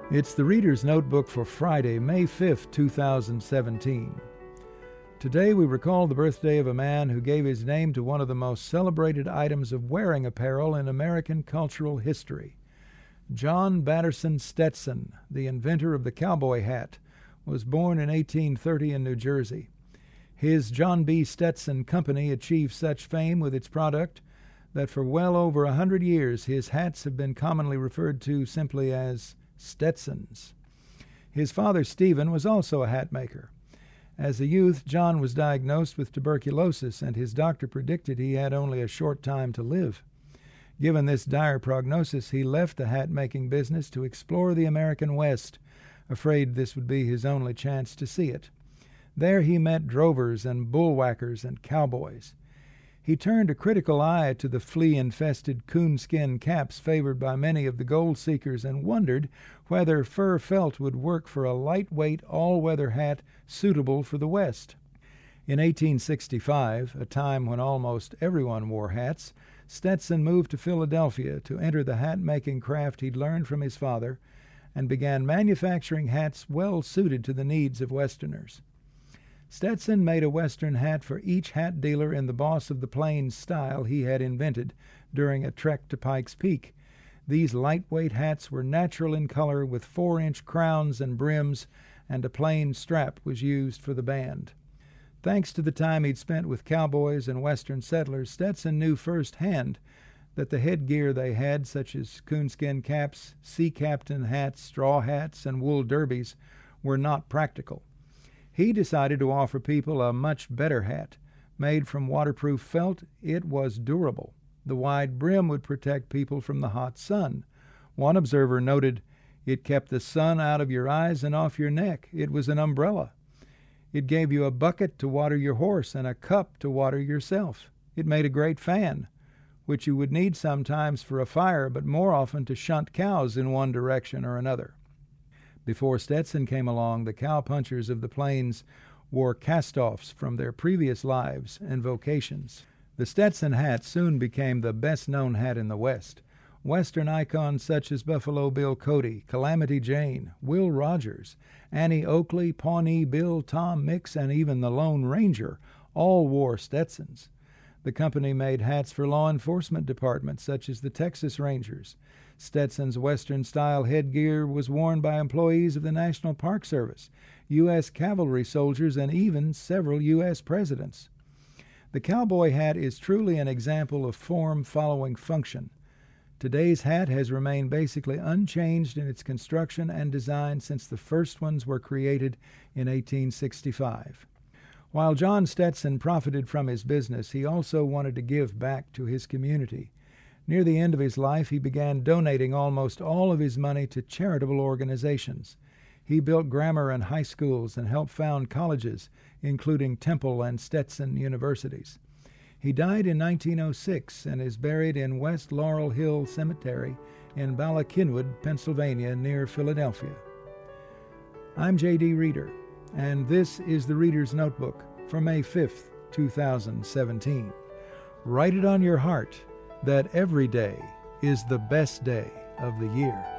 It's the Reader's Notebook for Friday, May 5th, 2017. Today we recall the birthday of a man who gave his name to one of the most celebrated items of wearing apparel in American cultural history. John Batterson Stetson, the inventor of the cowboy hat, was born in 1830 in New Jersey. His John B. Stetson Company achieved such fame with its product that for well over 100 years his hats have been commonly referred to simply as Stetsons. His father, Stephen, was also a hat maker. As a youth, John was diagnosed with tuberculosis, and his doctor predicted he had only a short time to live. Given this dire prognosis, he left the hat-making business to explore the American West, afraid this would be his only chance to see it. There he met drovers and bullwhackers and cowboys. He turned a critical eye to the flea-infested coonskin caps favored by many of the gold seekers and wondered whether fur felt would work for a lightweight, all-weather hat suitable for the West. In 1865, a time when almost everyone wore hats, Stetson moved to Philadelphia to enter the hat-making craft he'd learned from his father and began manufacturing hats well suited to the needs of Westerners. Stetson made a Western hat for each hat dealer in the Boss of the Plains style he had invented during a trek to Pikes Peak. These lightweight hats were natural in color with 4-inch crowns and brims, and a plain strap was used for the band. Thanks to the time he'd spent with cowboys and Western settlers, Stetson knew firsthand that the headgear they had, such as coonskin caps, sea captain hats, straw hats, and wool derbies, were not practical. He decided to offer people a much better hat. Made from waterproof felt, it was durable. The wide brim would protect people from the hot sun. One observer noted, "It kept the sun out of your eyes and off your neck. It was an umbrella. It gave you a bucket to water your horse and a cup to water yourself. It made a great fan, which you would need sometimes for a fire, but more often to shunt cows in one direction or another." Before Stetson came along, the cowpunchers of the plains wore cast-offs from their previous lives and vocations. The Stetson hat soon became the best-known hat in the West. Western icons such as Buffalo Bill Cody, Calamity Jane, Will Rogers, Annie Oakley, Pawnee Bill, Tom Mix, and even the Lone Ranger all wore Stetsons. The company made hats for law enforcement departments such as the Texas Rangers. Stetson's Western-style headgear was worn by employees of the National Park Service, U.S. cavalry soldiers, and even several U.S. presidents. The cowboy hat is truly an example of form following function. Today's hat has remained basically unchanged in its construction and design since the first ones were created in 1865. While John Stetson profited from his business, he also wanted to give back to his community. Near the end of his life, he began donating almost all of his money to charitable organizations. He built grammar and high schools and helped found colleges, including Temple and Stetson universities. He died in 1906 and is buried in West Laurel Hill Cemetery in Bala Cynwyd, Pennsylvania, near Philadelphia. I'm J.D. Reader, and this is the Reader's Notebook for May 5th, 2017. Write it on your heart that every day is the best day of the year.